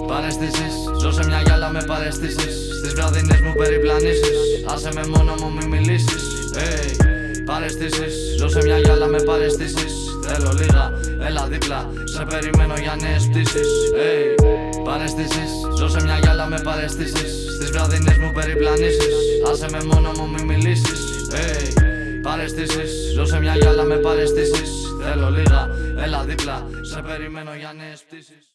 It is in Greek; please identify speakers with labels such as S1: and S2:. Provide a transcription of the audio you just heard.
S1: Παραισθήσεις, ζω σε μια γυάλα με παραισθήσεις. Στις βραδινές μου περιπλανήσεις, άσε με μόνο μου μη μιλήσεις. Παραισθήσεις, ζω σε μια γυάλα με παραισθήσεις. Θέλω λίγα, έλα δίπλα, σε περιμένω για νέες πτήσεις. Παραισθήσεις, ζω σε μια γυάλα με παραισθήσεις. Στις βραδινές μου περιπλανήσεις, άσε με μόνο μου μη μιλήσεις. Παραισθήσεις, ζω σε μια γυάλα με παραισθήσεις. Θέλω λίγα, έλα δίπλα, σε περιμένω για νέες πτήσεις.